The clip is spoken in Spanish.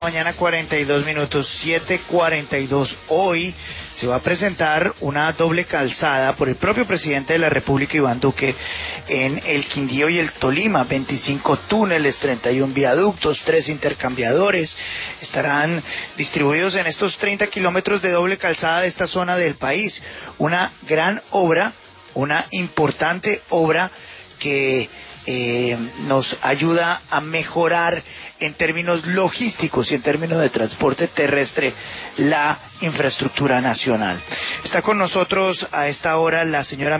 Mañana 42 minutos, 7:42. Hoy se va a presentar una doble calzada por el propio presidente de la República, Iván Duque, en el Quindío y el Tolima. 25 túneles, 31 viaductos, 3 intercambiadores estarán distribuidos en estos 30 kilómetros de doble calzada de esta zona del país. Una gran obra, una importante obra que nos ayuda a mejorar en términos logísticos y en términos de transporte terrestre la infraestructura nacional. Está con nosotros a esta hora la señora